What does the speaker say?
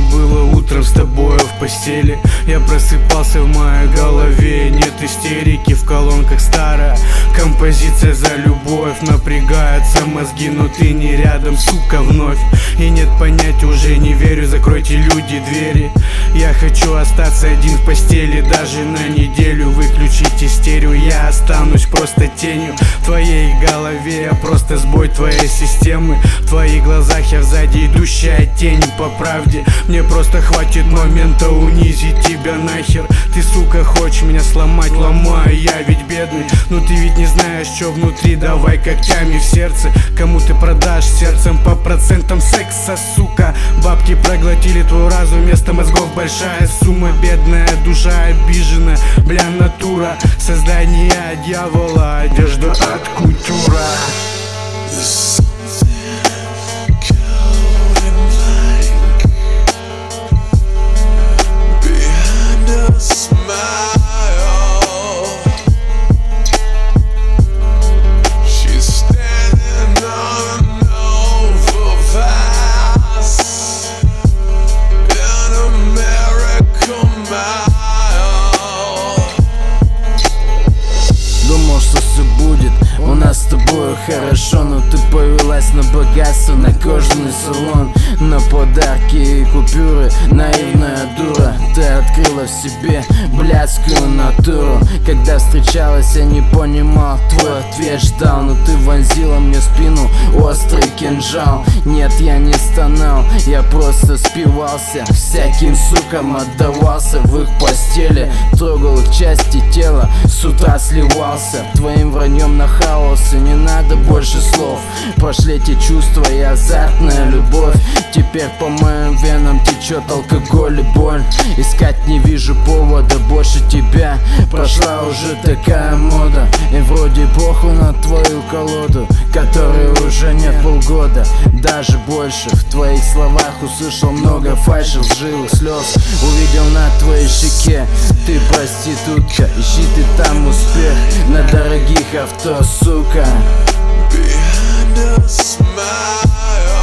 было утром с тобою в постели. Я просыпался, в моей голове нет истерики. В колонках старая композиция за любовь. Напрягаются мозги, но ты не рядом, сука, вновь. И нет понятия, уже не верю, закройте, люди, двери. Я хочу остаться один в постели даже на неделю. Выключите стерео, я останусь просто тенью. В твоей голове я просто сбой твоей системы. В твоих глазах я сзади идущая тень. По правде, мне просто хватит момента унизить тебя нахер. Ты, сука, хочешь меня сломать, ломаю, я ведь бедный. Но ты ведь не знаешь, что внутри, давай когтями в сердце. Кому ты продашь сердцем по процентам секса, сука. Бабки проглотили твой разум, вместо мозгов большая сумма. Бедная душа обижена, бля, натура. Создание дьявола, одежда от кутюра. Думал, что все будет у нас с тобой хорошо, но ты повелась на богатство, на кожаный салон, на подарки и купюры, наивная дура. Ты открыла в себе блядскую натуру. Когда встречалась, я не понимал, твой ответ ждал, но ты вонзила мне в спину острый кинжал. Нет, я не стонал, я просто спивался, всяким сукам отдавался в их постели. Трогал их части тела, с утра сливался. Твоим враньем на хаос, и не надо больше слов. Прошли те чувства и азартная любовь. Теперь по моим венам течет алкоголь и боль. Искать не вижу повода больше тебя. Прошла уже такая мода, и вроде похуй на твою колоду, которой уже нет полгода, даже больше. В твоих словах услышал много фальши, лживых слез. Увидел на твоей щеке, ты проститутка. Ищи ты там успех на дорогих авто, сука. Behind a smile